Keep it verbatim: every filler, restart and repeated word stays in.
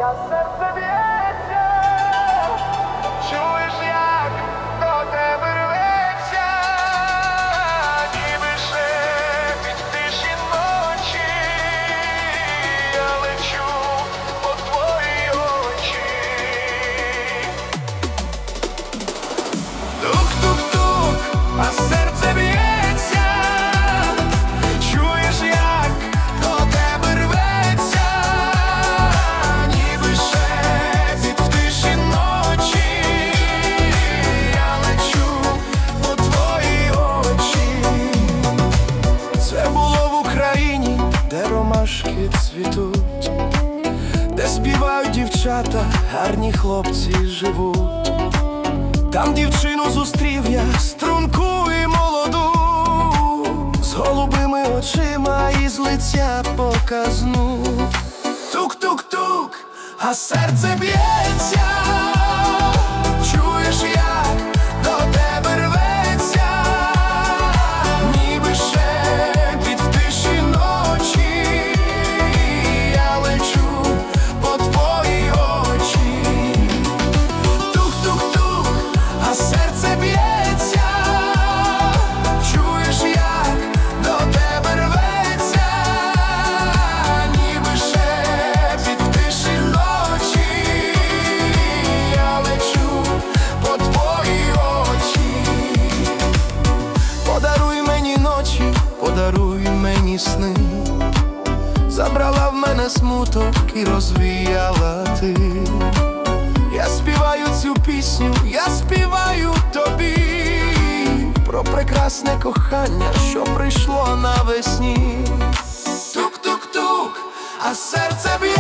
а серце б'ється. Чуєш, як до тебе рветься, ніби шепіт в тиші ночі. Я лечу по твої очі. Тук-тук-тук, а серце б'ється. Чуєш, як до тебе рветься, ніби шепіт в тиші ночі. Я лечу по твої очі. Це було в Україні, де ромашки цвітуть, де співають дівчата, гарні хлопці живуть. Там дівчину зустрів я, струнку і молоду, з голубими очима і з лиця показну. Тук-тук-тук, а серце б'ється. Чуєш, як до тебе рветься, ніби шепіт в тиші ночі. Я лечу по твої очі. Тук-тук-тук, а серце б'ється. Чуєш, як до тебе рветься, ніби шепіт в тиші ночі. Я лечу по твої очі. Подаруй мені ночі, подаруй мені сни. Забрала в мене смуток і розвіяла ти. Я співаю цю пісню, я співаю тобі про прекрасне кохання, що прийшло навесні. Тук-тук-тук, а серце б'є.